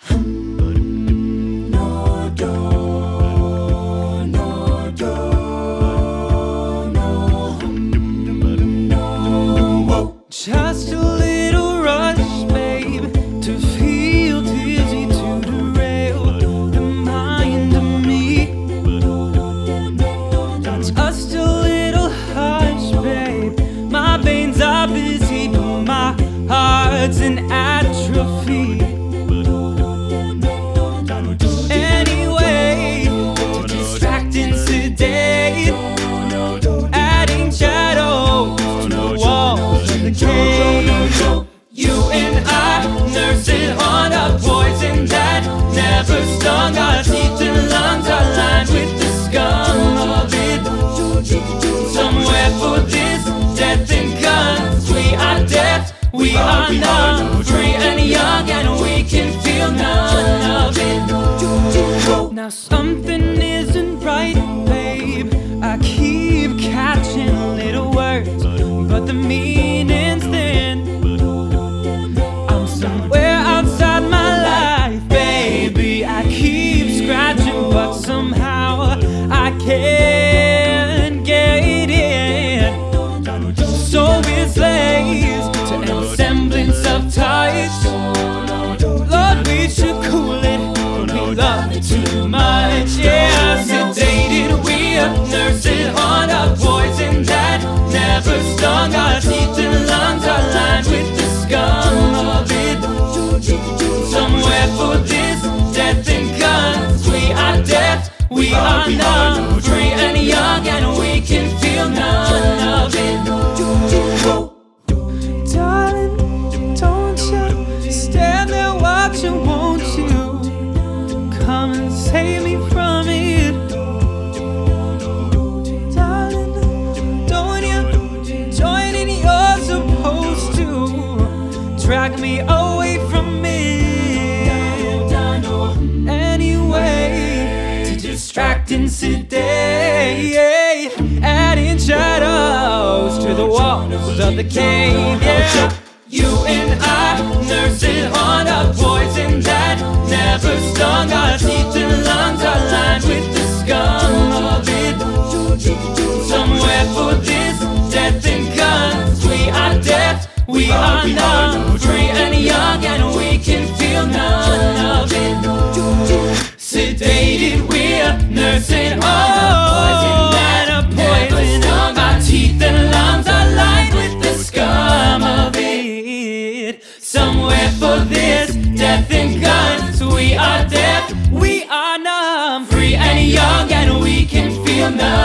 No door, no door, no. Just a little rush, babe, to feel dizzy, to derail the mind of me. Just a little hush, babe. My veins are busy, but my heart's in atrophy. Anyway, to distract and sedate, adding shadows to the walls of the cave. You and I nursing on a poison that never stung. Our teeth and lungs are lined with the scum of it. Somewhere for this death and guns, we are deaf, we are numb, free and young, and we can feel none of it. Now something isn't right, babe. I keep catching little words, but the meaning's thin. I'm somewhere outside my life, baby. I keep scratching, but somehow I can't get in. So it's slaves to any semblance of touch. Lord, we should cool it, we love it too much. Yeah, sedated, we're nursing on a poison that never stung. Our teeth and lungs are lined with the scum of it. Somewhere for this death and guns, we are deaf, we are numb, free and young, and we can feel none of it. Darling, don't you stand there watching, won't you? Come and save me from it. Darling, don't you join in, you're supposed to drag me away from it. Anyway, to distract and sedate, adding shadows to the walls of the cave. Yeah, you and I nursing on a poison that never stung. Our teeth and lungs are lined with the scum of it. Somewhere for this death and guns, we are deaf, we are numb, free and young, and we can feel none of it. Sedated, we're nursing on a poison that never stung. Our teeth and lungs are lined with the scum of it. Somewhere for this death and guns, we are deaf, we are numb, free and young, and we can feel none.